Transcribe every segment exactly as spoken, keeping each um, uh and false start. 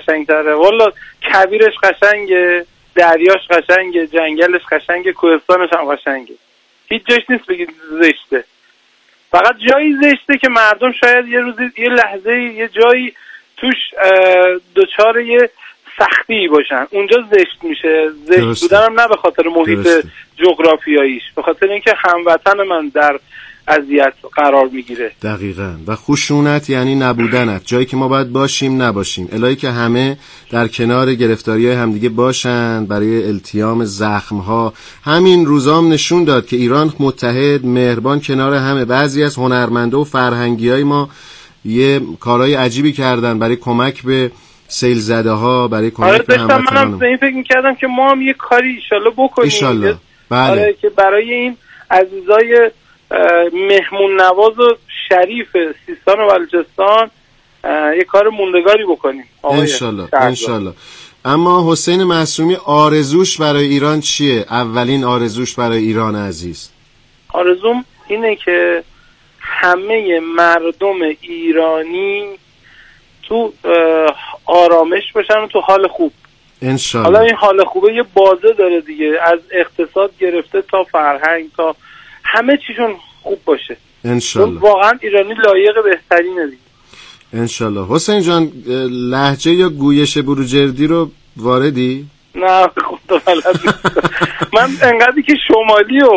قشنگتره والا. کویرش قشنگه، دریاش قشنگه، جنگلش قشنگه، کوهستانش هم قشنگه. هیچ جاش نیست بگید زشته. فقط جایی زشته که مردم شاید یه روزی یه لحظه یه جایی توش دوچار یه سختی باشن، اونجا زشت میشه. زشت بودنم نه به خاطر محیط جغرافیاییش، به خاطر اینکه هموطن من در اذیت قرار میگیره. دقیقاً. و خشونت یعنی نبودنت، جایی که ما باید باشیم نباشیم. الهی که همه در کنار گرفتاری‌های همدیگه باشن برای التیام زخم‌ها. همین روزام نشون داد که ایران متحد، مهربان کنار همه. بعضی از هنرمنده و فرهنگی‌های ما یه کارهای عجیبی کردن برای کمک به سیل زده ها، برای کمک آره به هموطنان. منم به این فکر می‌کردم که ما هم یه کاری ان شاءالله بکنیم. ایشالله. بله. آره که برای این عزیزای مهمون نواز و شریف سیستان و بلوچستان یه کار موندگاری بکنیم. انشالله انشالله. اما حسین معصومی آرزوش برای ایران چیه؟ اولین آرزوش برای ایران عزیز. آرزوم اینه که همه مردم ایرانی تو آرامش باشن و تو حال خوب. انشالله. حالا این حال خوبه یه بازه داره دیگه، از اقتصاد گرفته تا فرهنگ تا همه چیشون خوب باشه. انشالله. واقعا ایرانی لایق بهترینه دیگه. انشالله. حسین جان لهجه یا گویش بروجردی رو واردی؟ نه خدا بلد نیست. من انقدری که شمالی و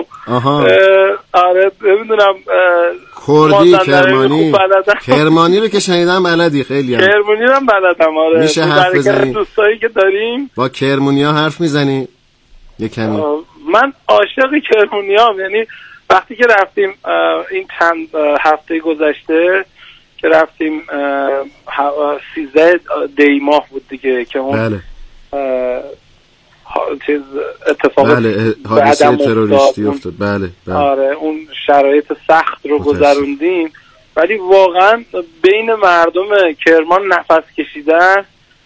آره نمیدونم کردی، کرمانی کرمانی رو که شنیدم بلدی خیلی هم. کرمانی رو هم بلدم. آره میشه حرف بزنی؟ دوستایی که داریم با کرمانی ها حرف میزنی؟ یه کمی. من عاشق کرمانی هم، یعنی وقتی که رفتیم این چند هفته گذشته که رفتیم سیزده دی ماه بود دیگه که اون بله. چیز اتفاق بله حادثه تروریستی افتاد. بله, بله. آره اون شرایط سخت رو گذروندیم، ولی واقعا بین مردم کرمان نفس کشیدن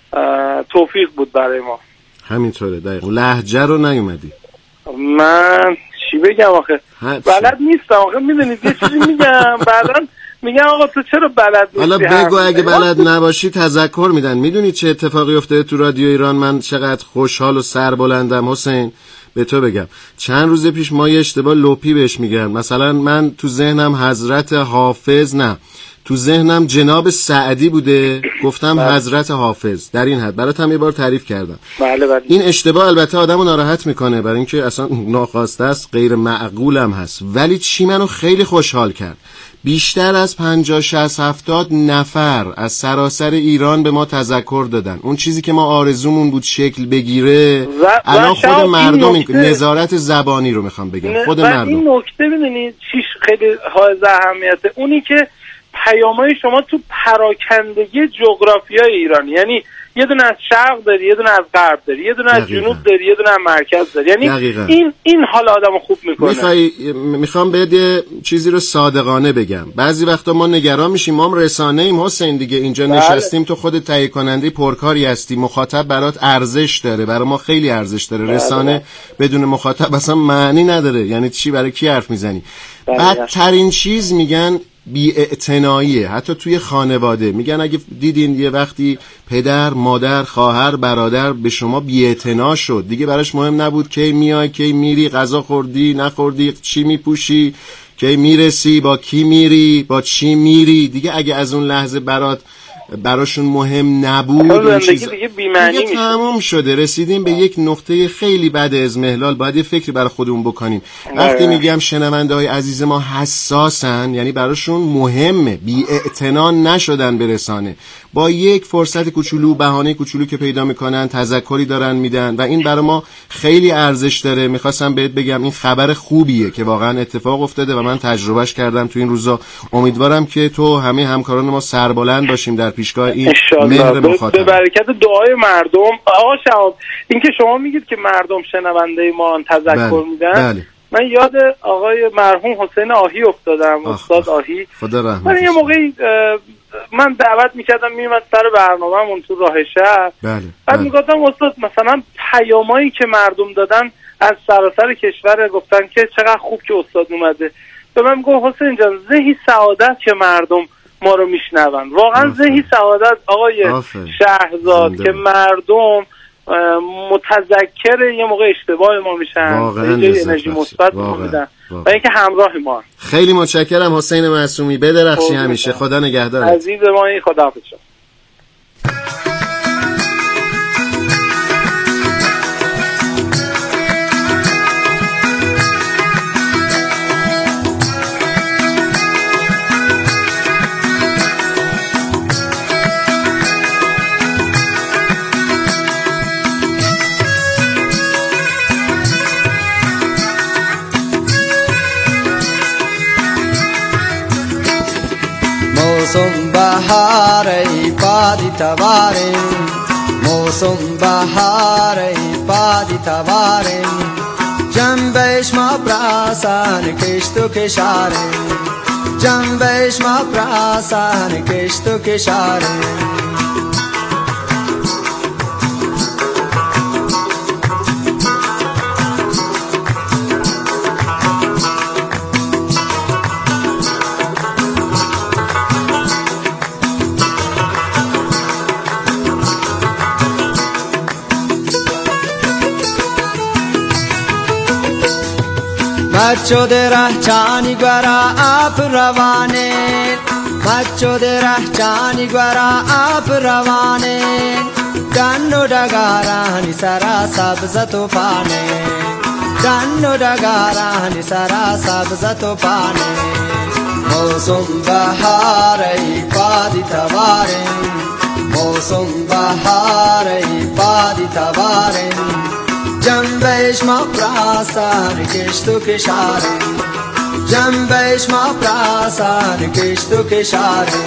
توفیق بود برای ما. همینطوره. دقیقا. لهجه رو نیومدی؟ من چی بگم آخه بلد نیستم آخه، میدونید یه چیزی میگم بعدن میگم آقا تو چرا بلد نیستی؟ حالا بگو اگه بلد نباشی تذکر میدن. میدونی چه اتفاقی افتاده تو رادیو ایران؟ من چقدر خوشحال و سربلندم حسین. به تو بگم چند روز پیش ما یه اشتباه لپی بهش میگن. مثلا من تو ذهنم حضرت حافظ، نه تو ذهنم جناب سعدی بوده، گفتم بله. حضرت حافظ. در این حد براتم یه بار تعریف کردم. بله بله. این اشتباه البته آدمو ناراحت میکنه برای اینکه اصلا ناخواسته است، غیر معقولم هست، ولی چی منو خیلی خوشحال کرد، بیشتر از پنجاه شصت هفتاد نفر از سراسر ایران به ما تذکر دادن. اون چیزی که ما آرزومون بود شکل بگیره و الان خود مردم این نظارت زبانی رو میخوام بگم خود مردم. این نکته ببینید چیش خیلی حائز اهمیته، اونی که پیامای شما تو پراکندگی جغرافیای ایران، یعنی یه دونه از شرق داری، یه دونه از غرب داری، یه دونه از جنوب داری، یه دونه از مرکز داری، یعنی دقیقا. این این حال آدمو خوب میکنه. میخوای میخوام بهت یه چیزی رو صادقانه بگم. بعضی وقتا ما نگران میشیم، ما هم رسانه ایم حسین دیگه، اینجا بله. نشستیم، تو خودت تهیه کننده پرکاری هستی، مخاطب برات ارزش داره، برای ما خیلی ارزش داره. بله. رسانه بدون مخاطب اصلا معنی نداره، یعنی چی، برای کی حرف میزنی؟ بله. بدترین چیز میگن بی‌اعتناییه. حتی توی خانواده میگن اگه دیدین یه وقتی پدر، مادر، خواهر، برادر به شما بی‌اعتنا شد، دیگه براش مهم نبود کی میای، کی میری، غذا خوردی، نخوردی، چی میپوشی، کی میرسی، با کی میری، با چی میری، دیگه اگه از اون لحظه برات براشون مهم نبود اون چیز دیگه بی‌معنی میشه. تموم شده. رسیدیم به یک نقطه خیلی بد ازمهلال. باید یه فکری برای خودمون بکنیم. وقتی میگم شنونده های عزیز ما حساسن، یعنی براشون مهمه، بی‌اعتنا نشدن به رسانه، با یک فرصت کوچولو، بهانه کوچولو که پیدا میکنن تذکری دارن میدن و این برای ما خیلی ارزش داره. میخواستم بهت بگم این خبر خوبیه که واقعا اتفاق افتاده و من تجربهش کردم تو این روزا. امیدوارم که تو همه همکاران ما سربلند باشیم در پیشگاه این مهر مخاطب. به برکت دعای مردم. آقا شهاب، این که شما میگید که مردم شنونده ما تذکر بله. میدن بله. من یاد آقای مرحوم حسین آهی افتادم. استاد آهی خدا رحمتش. من یه موقعی من دعوت میکردم میومد سر برنامه‌مون تو راه شهر. بله. بعد میگفتم استاد مثلا پیامایی که مردم دادن از سراسر کشور، گفتن که چقدر خوب که استاد اومده. به من میگفت حسین جان زهی سعادت که مردم ما رو میشنون. واقعا ذهی سعادت آقای شهرزاد که مردم متذکر یه موقع اشتباه ما میشن، یه انرژی مثبت ما میدن و اینکه همراه ما. خیلی متشکرم حسین معصومی، بدرخشی همیشه. خدا نگهدارت عزیز ما. خدا حافظ. موسم بهار ای پادی تواره، موسم بهار ای پادی تواره، جنبش ما پراسان کشت و کشاره، جنبش ما پراسان کشت و کشاره. مچو درہ چانی گورا آپ روانے، مچو درہ چانی گورا آپ روانے، ڈانو ڈگارانی سرا سبز طوفانے، ڈانو ڈگارانی سرا سبز طوفانے. موسم بہار ای پادی توارے، موسم بہار ای پادی توارے، جنبش ما پراسان کشت و کشاره، جنبش ما پراسان کشت و کشاره.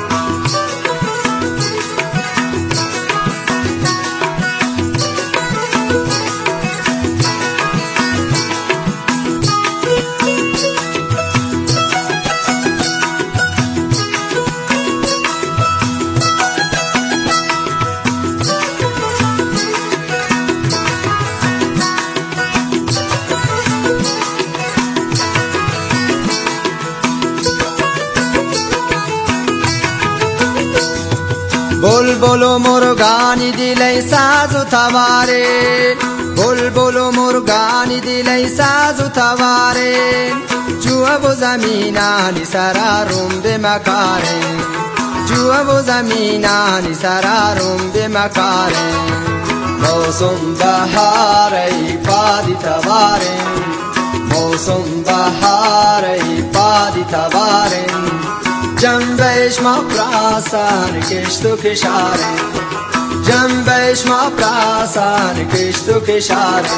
बुलबुल मुर्गानी दिलै साजु थवारे, बुलबुल मुर्गानी दिलै साजु थवारे, जुअबो जमीनानी सारा रुम्बे मकारे, जुअबो जमीनानी सारा रुम्बे मकारे. मौसम बहार ई पादी थवारे, मौसम बहार ई पादी थवारे, جنبش ما پراسان کشت و کشاره، جنبش ما پراسان کشت و کشاره.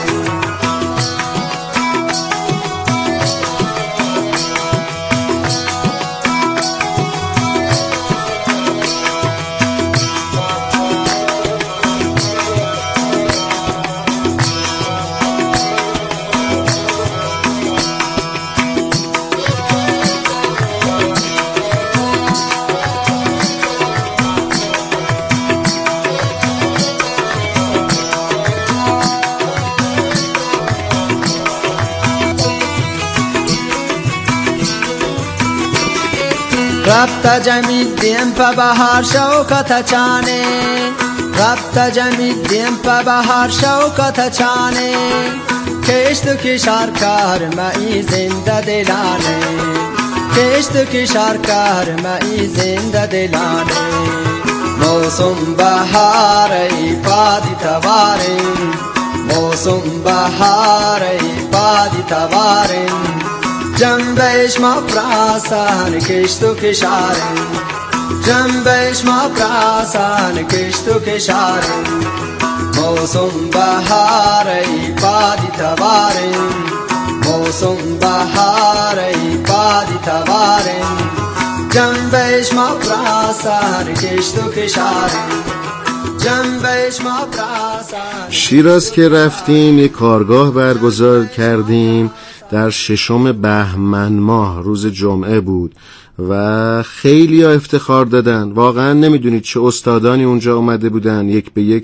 رفت جمید دیم پا بهار شوکت چانه، رفت جمید دیم پا بهار شوکت چانه، کشت و کشار کار مایی زنده دلانه، کشت و کشار کار مایی زنده دلانه. موسم بهار ای پادی تواره، موسم بهار ای پادی تواره، جنبش ما پراسان کشت و کشاره، جنبش ما پراسان کشت و کشاره. موسم بهار ای پادی تواره، موسم بهار ای پادی تواره، جنبش ما پراسان کشت و کشاره، جنبش ما پراسان. شیراز که رفتیم یک کارگاه برگزار کردیم در ششم بهمن ماه، روز جمعه بود و خیلی ها افتخار دادن. واقعا نمیدونید چه استادانی اونجا اومده بودن، یک به یک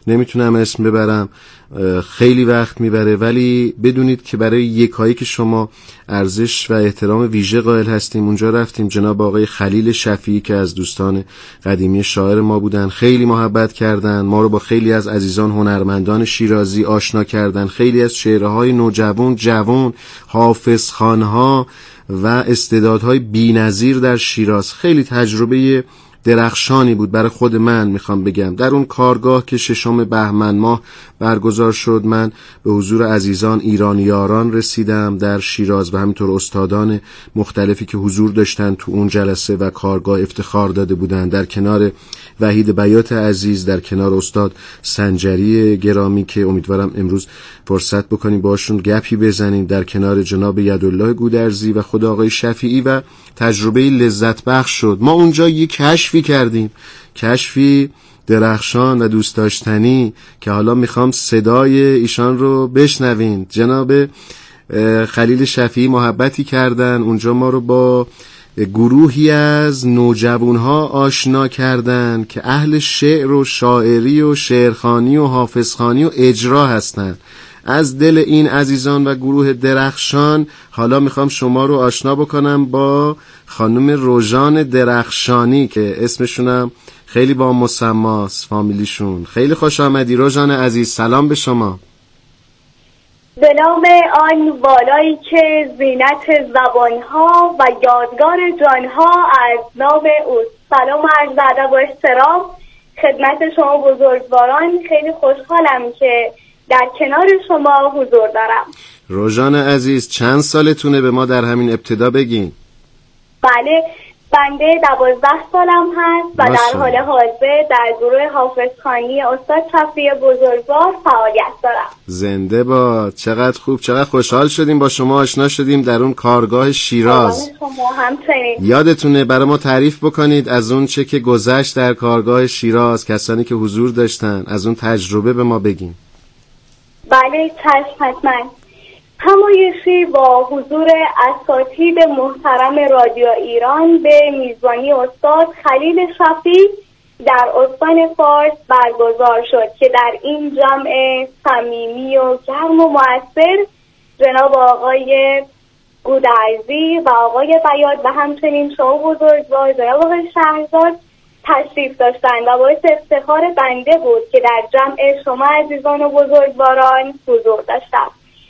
نمیتونم اسم ببرم، خیلی وقت میبره، ولی بدونید که برای یکایی که شما ارزش و احترام ویژه قائل هستیم. اونجا رفتیم، جناب آقای خلیل شفیعی که از دوستان قدیمی شاعر ما بودن، خیلی محبت کردن، ما رو با خیلی از عزیزان هنرمندان شیرازی آشنا کردن، خیلی از شعرهای نوجوان جوان، حافظ خانها و استعدادهای بی‌نظیر در شیراز. خیلی تجربه درخشانی بود برای خود من. میخوام بگم در اون کارگاه که ششم بهمن ماه برگزار شد، من به حضور عزیزان ایرانیاران رسیدم در شیراز و همینطور استادان مختلفی که حضور داشتن تو اون جلسه و کارگاه افتخار داده بودن، در کنار وحید بیات عزیز، در کنار استاد سنجری گرامی که امیدوارم امروز فرصت بکنیم باشون گپی بزنیم، در کنار جناب یدالله گودرزی و خود آقای شفیعی، و تجربه لذت بخش شد. ما اونجا یک کشفی کردیم، کشفی درخشان و دوست داشتنی که حالا میخوام صدای ایشان رو بشنوین. جناب خلیل شفیعی محبتی کردن، اونجا ما رو با گروهی از نوجوانها آشنا کردن که اهل شعر و شاعری و شعرخوانی و حافظخوانی و اجرا هستن. از دل این عزیزان و گروه درخشان حالا میخوام شما رو آشنا بکنم با خانم روژان درخشانی که اسمشونم خیلی با مسماست، فامیلیشون. خیلی خوش آمدی روژان عزیز، سلام به شما. به نام آن والایی که زینت زبانها و یادگار جانها از نام اوست. سلام و عرض ادب و احترام خدمت شما بزرگواران. خیلی خوشحالم که در کنار شما حضور دارم. روژان عزیز چند سالتونه؟ به ما در همین ابتدا بگین. بله، بنده دوازده سالم هست و در حال حاضر در گروه حافظخوانی استاد شفیعی بزرگوار فعالیت دارم. زنده باد. چقدر خوب، چقدر خوشحال شدیم با شما آشنا شدیم در اون کارگاه شیراز. شما همچنین. یادتونه برای ما تعریف بکنید از اون چه که گذشت در کارگاه شیراز، کسانی که حضور داشتن، از اون تجربه به ما بگین. بله چشم حتما. همایشی با حضور اساتید محترم رادیو ایران به میزبانی استاد خلیل شفیعی در استان فارس برگزار شد که در این جمع صمیمی و گرم و مؤثر جناب آقای گودرزی و آقای بیات و همچنین شما بزرگوار جناب آقای شهرزاد تشریف داشتند و باعث افتخار بنده بود که در جمع شما عزیزان و بزرگواران حضور داشتم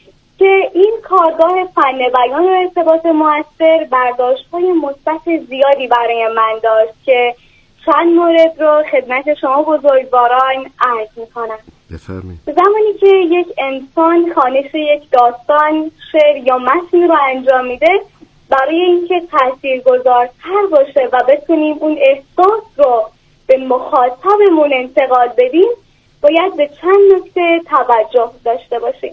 که این کارگاه فن بیان و ارتباط مؤثر برداشت‌های مثبت زیادی برای من داشت که چند مورد رو خدمت شما بزرگواران عرض می‌کنم. بفرمایید. زمانی که یک انسان خوانش یک داستان، شعر یا متن رو انجام میده، برای اینکه تاثیرگذارتر باشه و بتونیم اون احساس رو به مخاطبمون انتقال بدیم، باید به چند نکته توجه داشته باشیم.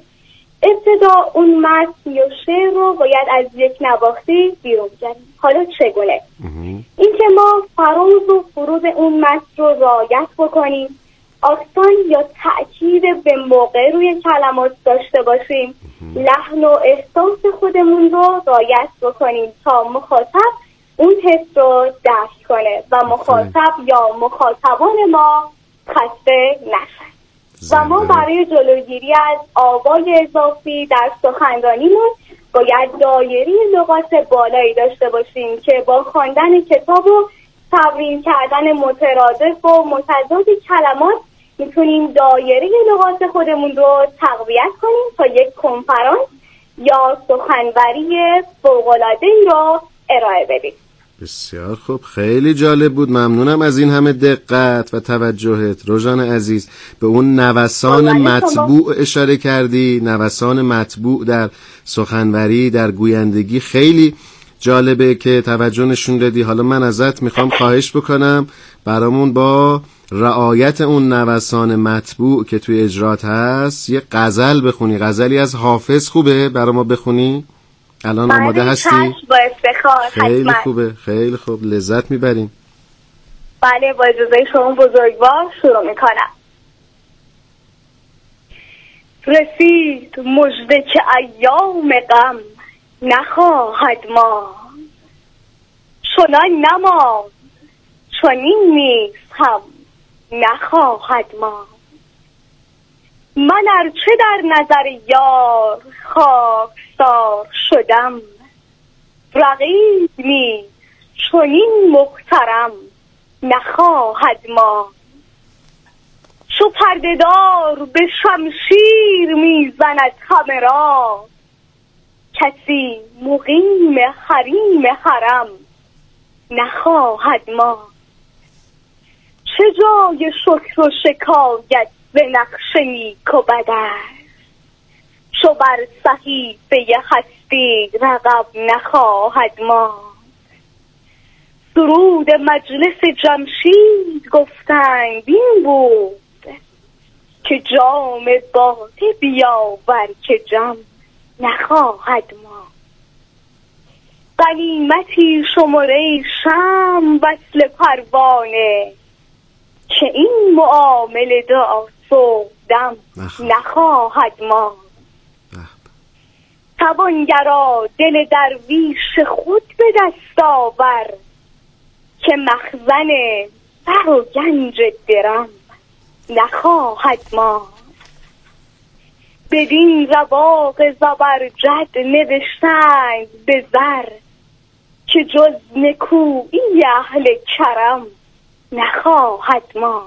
ابتدا اون متن یا شعر رو باید از یک نواختی بیرون بیاریم. حالا چگونه؟ اینکه ما فراز و فرود اون متن رو رعایت بکنیم، آکسان یا تأکید به موقع روی کلمات داشته باشیم، لحن و احساس خودمون رو رعایت بکنیم تا مخاطب اون حس رو درک کنه و مخاطب یا مخاطبان ما خسته نشن. و ما برای جلوگیری از آوای اضافی در سخنرانیمون باید دایره لغات بالایی داشته باشیم که با خواندن کتاب و تمرین کردن مترادف و متضاد کلمات میتونیم دایره لغات خودمون رو تقویت کنیم تا یک کنفرانس یا سخنوری فوق‌العاده‌ای رو ارائه بدیم. بسیار خوب، خیلی جالب بود. ممنونم از این همه دقت و توجهت روژان عزیز. به اون نوسان مطبوع اشاره کردی، نوسان مطبوع در سخنوری، در گویندگی خیلی جالبه که توجه نشون دادی. حالا من ازت میخوام خواهش بکنم برامون با رعایت اون نوسان مطبوع که توی اجرات هست یه غزل بخونی. غزلی از حافظ خوبه برای ما بخونی؟ الان آماده هستی؟ با افتخار. خیلی حتما. خوبه، خیلی خوب، لذت میبریم. بله، با اجازه شما بزرگوار شروع میکنم. رسید مژده که ایام غم نخواهد ماند، چنان نماند، چنین نیز هم نخواهد ماند. من ارچه در نظر یار خاکسار شدم، رقیب نیز چنین محترم نخواهد ما. چو پرده‌دار به شمشیر میزند همه را، کسی مقیم حریم حرم نخواهد ما. چه جای شکر و شکایت به نقش نیک و بد است، چو بر صحیفه هستی رقب نخواهد ما. درود مجلس جمشید گفتند این بود، که جام باده بیاور که جم نخواهد ما. غنیمتی شمره شمع وصل پروانه، که این معامله دعا صبحدم نخواهد ما. توانگرا دل درویش خود به دست آور، که مخزن زر و گنج درم نخواهد ما. بدین رواق زبرجد نوشتند به زر، که جز نکویی اهل کرم نخواهد ما.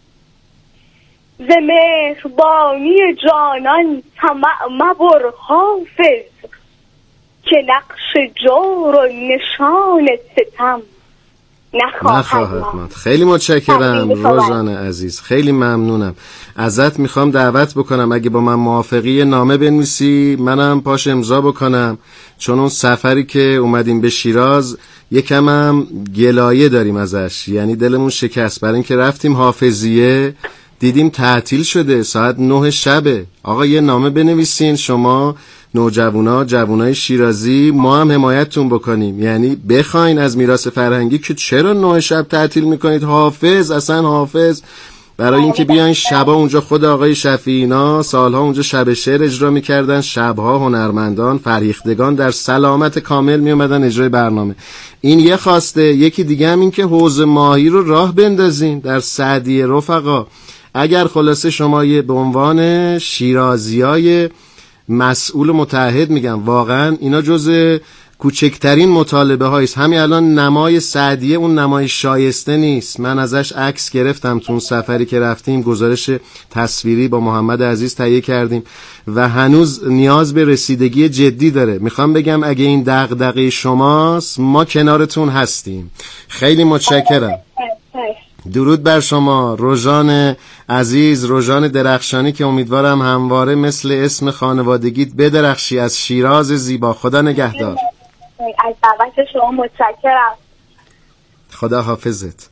ز مهربانی جانان طمع مبر حافظ، که نقش جور و نشان ستم نخواهد ما. خیلی متشکرم روزان عزیز، خیلی ممنونم ازت. میخوام دعوت بکنم اگه با من موافقی نامه بنویسی، منم پاش امضا بکنم، چون اون سفری که اومدیم به شیراز یکم هم گلایه داریم ازش، یعنی دلمون شکست، برای اینکه رفتیم حافظیه دیدیم تعطیل شده، ساعت نه شبه. آقا یه نامه بنویسین شما نوجوانا، جوانای شیرازی، ما هم حمایتتون بکنیم، یعنی بخواین از میراث فرهنگی که چرا نه شب تعطیل میکنید. حافظ اصلا حافظ برای اینکه بیاین شبا اونجا، خود آقای شفیعی اینا سالها اونجا شب شعر اجرا میکردن، شبها هنرمندان فرهیختگان در سلامت کامل میومدن اجرای برنامه. این یه خواسته. یکی دیگه هم این که حوض ماهی رو راه بندازین در سعدیه رفقا. اگر خلاصه شما یه به عنوان شیرازیای مسئول متعهد میگم، واقعا اینا جز کوچکترین مطالبه هاییست. همین الان نمای سعدیه اون نمای شایسته نیست. من ازش عکس گرفتم تو اون سفری که رفتیم، گزارش تصویری با محمد عزیز تهیه کردیم و هنوز نیاز به رسیدگی جدی داره. میخوام بگم اگه این دغدغه شماست ما کنارتون هستیم. خیلی متشکرم. درود بر شما روژان عزیز، روژان درخشانی، که امیدوارم همواره مثل اسم خانوادگیت بدرخشی از شیراز زیبا. خدا نگهدار. از دعوت شما متشکرم. خدا حافظت.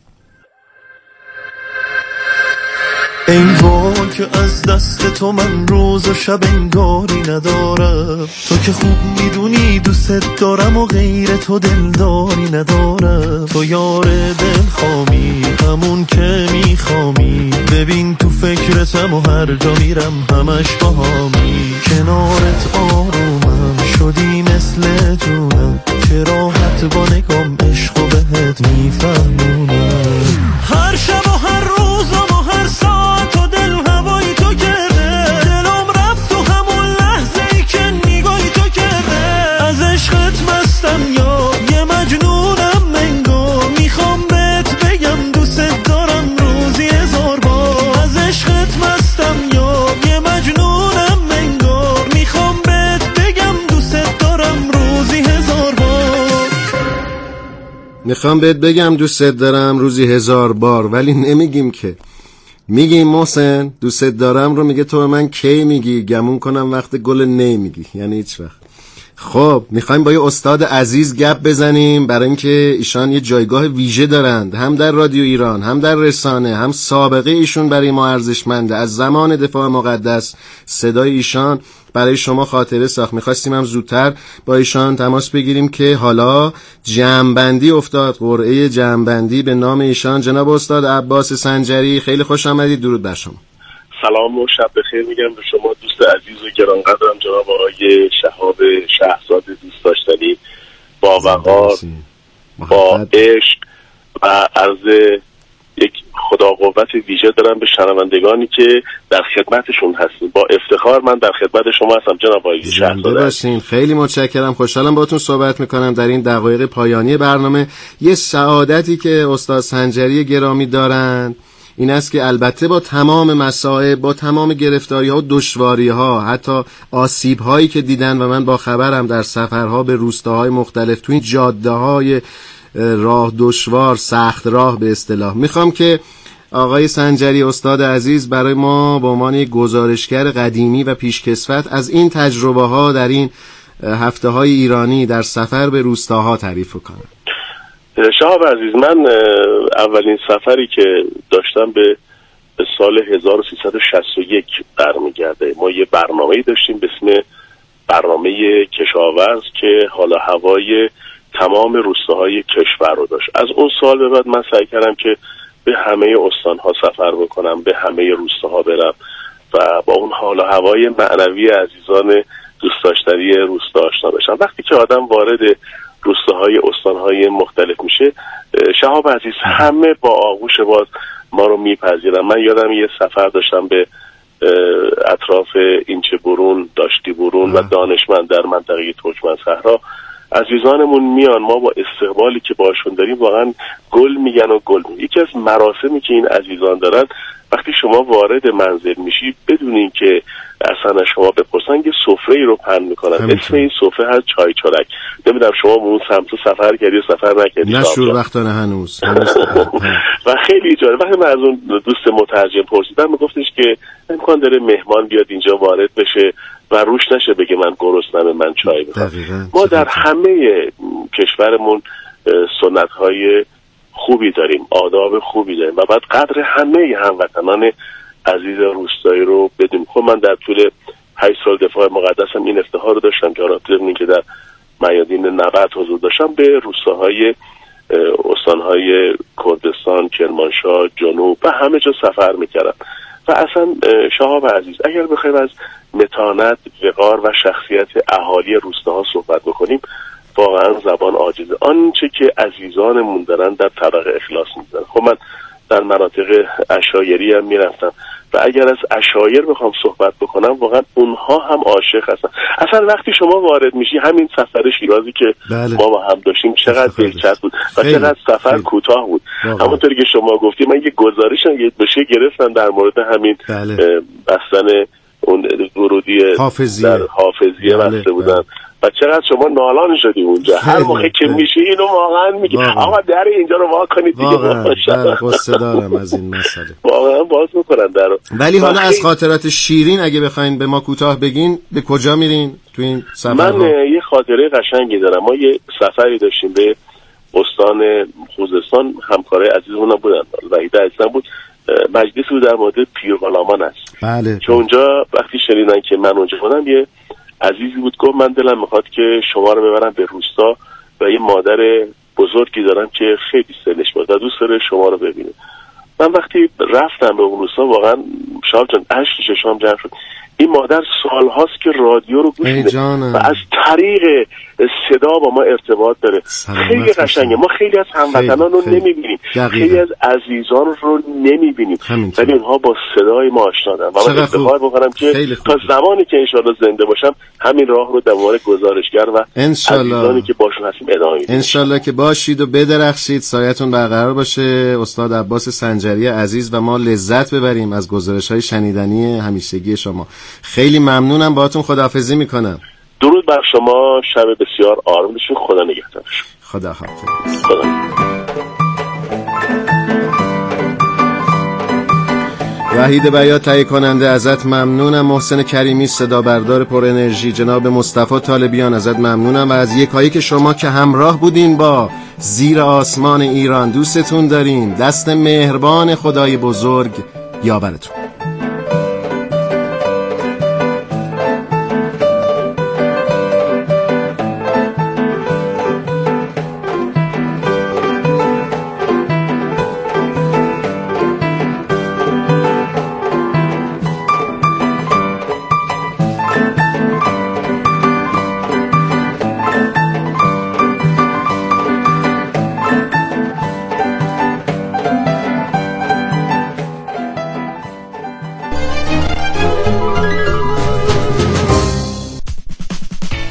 ای وای که از دست تو من روز و شب انگاری ندارم، تو که خوب میدونی دوست دارم و غیر تو دلداری ندارم. تو یار دل خامی، همون که میخوامی، ببین تو فکرتم و هر جا میرم همش باهامی. کنارت آرومم شدی مثل جونم، چه راحت با نگام عشقو بهت میفهمونم. هر شب و هر روزم و هر ساعت و دل هوای تو کرده، دلم رفت تو همون لحظه ای که نگاهی تو کرده. از عشقت مستم یا یه مجنونم منگو، میخوام بهت بگم دوست دارم روزی هزار بار. از عشقت مستم یا یه مجنونم منگو، میخوام بهت بگم دوست دارم روزی هزار بار. میخوام بهت بگم دوست دارم روزی هزار بار، ولی نمیگیم که. میگیم محسن دوست دارم رو میگه تو به من کی میگی؟ گمون کنم وقت گل نی میگی، یعنی هیچ وقت. خب میخوایم با یه استاد عزیز گپ بزنیم، برای اینکه ایشان یه جایگاه ویژه دارند، هم در رادیو ایران، هم در رسانه، هم سابقه ایشون برای ما ارزشمنده. از زمان دفاع مقدس صدای ایشان برای شما خاطره ساخت. میخواستیم هم زودتر با ایشان تماس بگیریم که حالا جمع‌بندی افتاد، قرعه جمع‌بندی به نام ایشان. جناب استاد عباس سنجری خیلی خوش آمدید. درود بر شما. سلام و شب بخیر میگم به شما دوست عزیز و گرانقدرم جناب آقای شهاب شهزاد دوست داشتنی، با وقار، با عشق و عرض یک خدا قوت ویژه دارم به شنوندگانی که در خدمتشون هستیم. با افتخار من در خدمت شما هستم جناب آقای زنده باشین. خیلی متشکرم، خوشحالم باهاتون صحبت میکنم در این دقایق پایانی برنامه. یه سعادتی که استاد سنجری گرامی دارند این است که البته با تمام مصائب، با تمام گرفتاری‌ها و دشواری‌ها، حتی آسیب‌هایی که دیدن و من با خبرم در سفرها به روستاهای مختلف تو این جاده‌های راه دشوار، سخت راه به اصطلاح، میخوام که آقای سنجری استاد عزیز برای ما به عنوان یک گزارشگر قدیمی و پیشکسوت از این تجربه ها در این هفته های ایرانی در سفر به روستاها تعریف کنم. شهاب عزیز، من اولین سفری که داشتم به سال هزار و سیصد و شصت و یک برمیگرده. ما یه برنامه‌ای داشتیم به اسم برنامه کشاورز که حالا هوای تمام روستاهای کشور رو داشت. از اون سال به بعد من سعی کردم که به همه استانها سفر بکنم، به همه روستاها برم و با اون حال و هوای معنوی عزیزان دوست داشتنی روستا آشنا بشم. وقتی که آدم وارد روستاهای استانهای مختلف میشه شهاب عزیز، همه با آغوش باز ما رو میپذیرن. من یادم یه سفر داشتم به اطراف اینچه برون، داشتی برون و دانشمند در منطقه ترکمن صحرا. عزیزانمون میان، ما با استقبالی که باشون داریم واقعا گل میگن و گل میگن. یکی از مراسمی که این عزیزان دارن وقتی شما وارد منزل میشی بدون این که اصلا شما بپرسن یه سفره ای رو پهن میکنن. اسم این سفره هست چای چورک. نمیدونم شما به اون سمت سفر کردی سفر نکردی؟ نه شوربختانه هنوز. و خیلی جالب وقتی من از اون دوست مترجم پرسیدم میگفتش که امکان داره مهمان بیاد اینجا وارد بشه و روش نشه بگه من گرسنم، من چای میخوام. ما در همه کشورمون سنت‌های خوبی داریم، آداب خوبی داریم و بعد قدر همه هموطنان عزیز روستایی رو بدونیم. خب من در طول هشت سال دفاع مقدسم این افتخار رو داشتم که آراتیرنی که در میادین نبرد حضور داشتم به روستاهای استانهای کردستان، کرمانشاه، جنوب و همه جا سفر میکردم. و اصلا شهاب عزیز اگر بخوایم از متانت، وقار و شخصیت اهالی روستاها صحبت بکنیم واقعا زبان عاجزه. آنچه که عزیزانمون دارن در طبق اخلاص میذارن. خب من در مناطق عشایری هم میرفتم و اگر از عشایر بخوام صحبت بکنم واقعا اونها هم عاشق هستن. اصلا وقتی شما وارد میشی همین سفر شیرازی که بله. ما با هم داشتیم چقدر دلچسب بود و چقدر سفر کوتاه بود. همونطوری که شما گفتی من یه گزارش هم یه بشه گرفتم در مورد همین بله. بستن اون ورودی حافظیه. در حافظیه بله. بسته بودن بله. و چقدر شما نالان شدی اونجا. هر موقع که میشه اینو واقعا میگی آقا در اینجا رو وا کنید دیگه. واقعا قصه دارم از این مسئله. واقعا باز میکنن درو. ولی حالا از خاطرات شیرین اگه بخواین به ما کوتاه بگین به کجا میرین تو این سفر؟ من یه خاطره قشنگی دارم. ما یه سفری داشتیم به استان خوزستان، همکارای عزیزمون بودن، وحید عزیزم بود، مجلس بود در مورد پیرغلامان است. بله. چون اونجا وقتی شنیدن که من اونجا بودم یه عزیزی بود گفت من دلم میخواد که شما رو ببرم به روستا و یه مادر بزرگی دارم که خیلی سنش بود و دوست داره شما رو ببینه. من وقتی رفتم به اون روستا واقعا شاب جان اشک چشام جمع شد. این مادر سالهاست که رادیو رو گوش میده و از طریق صدا با ما ارتباط داره. خیلی قشنگه. ما خیلی از هموطنان رو نمیبینیم، خیلی از عزیزان رو نمیبینیم، ولی اونها با صدای ما آشنا دارن و من افتخار میکنم که تا زمانی که انشالله زنده باشم همین راه رو در عنوان گزارشگر و عزیزانی که باشون هستیم ادامه میدیم. انشالله که باشید و بدرخشید، سایتون برقرار باشه استاد عباس سنجری عزیز و ما لذت ببریم از گزارش‌های شنیدنی همیشگی شما. خیلی ممنونم، باهاتون خداحافظی میکنم. درود بر شما، شب بسیار آروم باشید. خدا نگهدار. خدا حافظ. خدا. وحید بیات تهیه کننده ازت ممنونم. محسن کریمی صدا بردار پر انرژی. جناب مصطفی طالبیان ازت ممنونم و از یکایی که شما که همراه بودین با زیر آسمان ایران. دوستتون داریم. دست مهربان خدای بزرگ یاورتون.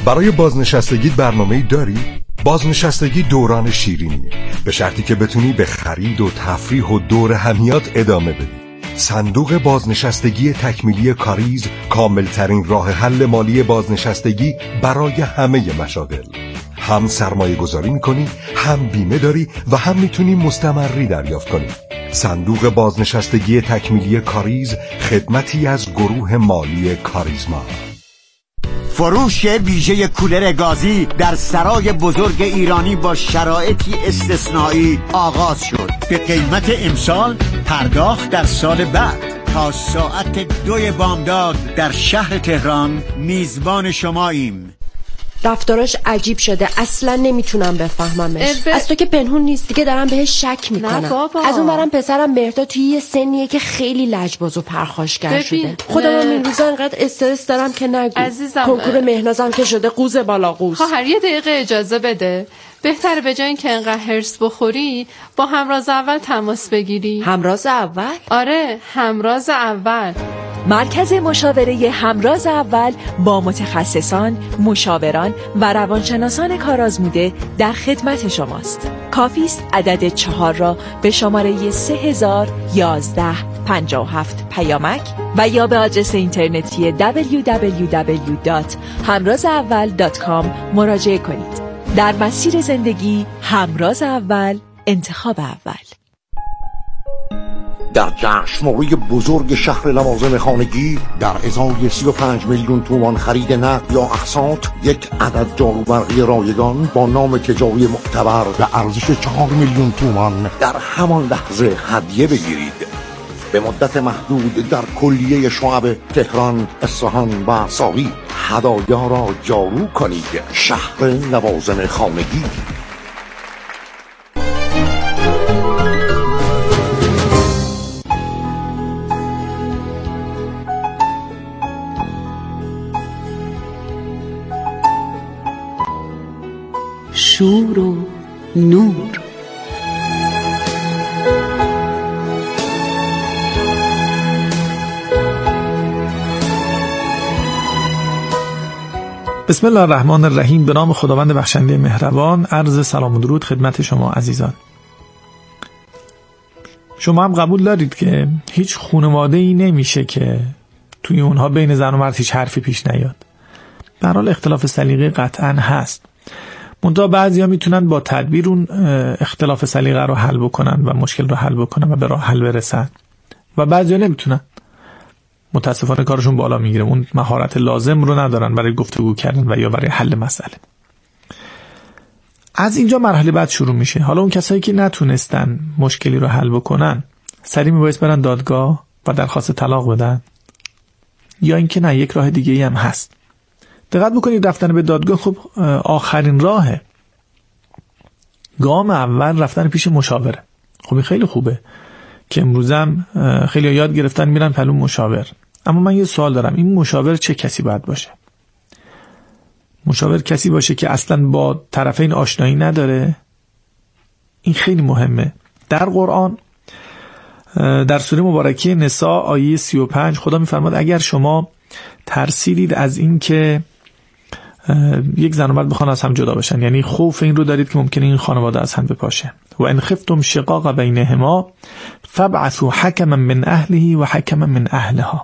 برای بازنشستگی برنامه‌ای داری؟ بازنشستگی دوران شیرینیه، به شرطی که بتونی به خرید و تفریح و دور همیات ادامه بدی. صندوق بازنشستگی تکمیلی کاریز کاملترین راه حل مالی بازنشستگی برای همه مشاغل. هم سرمایه گذاری میکنی، هم بیمه داری و هم میتونی مستمری دریافت کنی. صندوق بازنشستگی تکمیلی کاریز، خدمتی از گروه مالی کاریزما. فروش ویژه کولر گازی در سرای بزرگ ایرانی با شرایطی استثنایی آغاز شد. به قیمت امسال، پرداخت در سال بعد. تا ساعت دوی بامداد در شهر تهران میزبان شماییم. رفتاراش عجیب شده، اصلا نمیتونم بفهممش. ب... از تو که پنهون نیست دیگه، دارم بهش شک میکنم. از اون برم پسرم مهرداد توی یه سنیه که خیلی لجباز و پرخاشگر شده. خودم هم این روزا انقدر استرس دارم که نگو. عزیزم، کنکور مهنازم که شده قوز بالا قوز. خواهر یه دقیقه اجازه بده. بهتره به جای اینکه انقدر هرس بخوری با همراز اول تماس بگیری. همراز اول؟ آره، همراز اول. مرکز مشاوره همراز اول با متخصصان، مشاوران و روانشناسان کارآزموده در خدمت شماست. کافی است عدد چهار را به شماره سه هزار یازده پنجاه و هفت پیامک و یا به آدرس اینترنتی دبلیو دبلیو دبلیو دات همراز اول دات کام مراجعه کنید. در مسیر زندگی همراز اول، انتخاب اول. در جشنواره بزرگ شهر لوازم خانگی در ازای سی و پنج میلیون تومان خرید نقد یا اقساط، یک عدد جاروبرقی رایگان با نام تجاری معتبر به ارزش چهار میلیون تومان در همان لحظه هدیه بگیرید. به مدت محدود در کلیه شعب تهران، اصفهان و ساوی هدایا را جارو کنید. شهر لوازم خانگی. شور و نور. بسم الله الرحمن الرحیم. به نام خداوند بخشنده مهربان. عرض سلام و درود خدمت شما عزیزان. شما هم قبول دارید که هیچ خانواده‌ای نمیشه که توی اونها بین زن و مرد هیچ حرفی پیش نیاد. به هر حال اختلاف سلیقه قطعاً هست. منتها بعضیا میتونن با تدبیر اون اختلاف سلیقه رو حل بکنن و مشکل رو حل بکنن و به راه حل برسن و بعضیا نمیتونن. متاسفانه کارشون بالا میگیره، اون مهارت لازم رو ندارن برای گفتگو کردن و یا برای حل مسئله. از اینجا مرحله بعد شروع میشه. حالا اون کسایی که نتونستن مشکلی رو حل بکنن سریع میبایست برن دادگاه و درخواست طلاق بدن، یا اینکه نه، یک راه دیگه هم هست. دقت بکنید، رفتن به دادگاه خب آخرین راهه. گام اول رفتن پیش مشاوره. خب این خیلی خوبه که امروزم خیلی یاد گرفتن میرن پلو مشاور. اما من یه سوال دارم، این مشاور چه کسی باید باشه؟ مشاور کسی باشه که اصلا با طرفین آشنایی نداره. این خیلی مهمه. در قرآن در سوره مبارکه نساء آیه سی و پنج خدا میفرماد اگر شما ترسیدید از این که یک زن و مرد بخوان از هم جدا بشن، یعنی خوف این رو دارید که ممکنه این خانواده از هم بپاشه، و ان خفتم شقاق بینهما فابعثوا حکما من اهله و حکما من اهلها،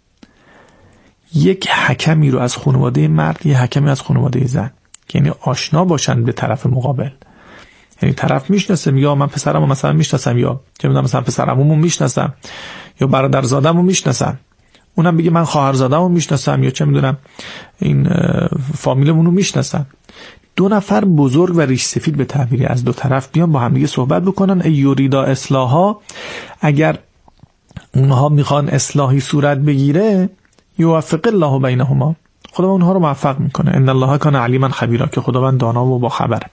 یک حکمی رو از خانواده مرد، یک حکمی از خانواده زن، یعنی آشنا باشن به طرف مقابل. یعنی طرف میشناسه، میگه من پسرمو مثلا میشناسم، یا چه میدونم مثلا پسرعمومو میشناسم، یا برادرزادمو میشناسم، اونم بگه من خواهرزادمو میشناسم، یا چه میدونم این فامیلمونو میشناسم. دو نفر بزرگ و ریش سفید به تعبیری از دو طرف بیان با هم دیگه صحبت بکنن. ای یوریدا اصلاحا، اگر اونها میخوان اصلاحی صورت بگیره، یوفق الله بینهما، خدا اونها رو موفق میکنه. ان الله کان علیما خبیرا، که خداوند دانا و با خبره.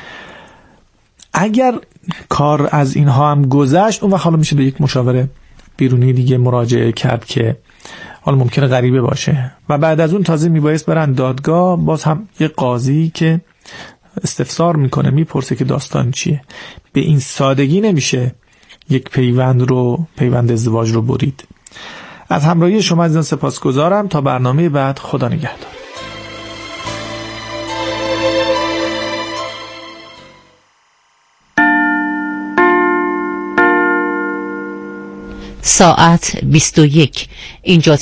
اگر کار از اینها هم گذشت، اون وقت حالا میشه به یک مشاور بیرونی دیگه مراجعه کرد که حالا ممکنه غریبه باشه، و بعد از اون تازه میبایست برن دادگاه. باز هم یه قاضی که استفسار میکنه، میپرسه که داستان چیه. به این سادگی نمیشه یک پیوند رو پیوند ازدواج رو برید. از همراهی شما عزیزان سپاسگزارم. تا برنامه بعد، خدا نگهدار. ساعت بیست و یک. اینجا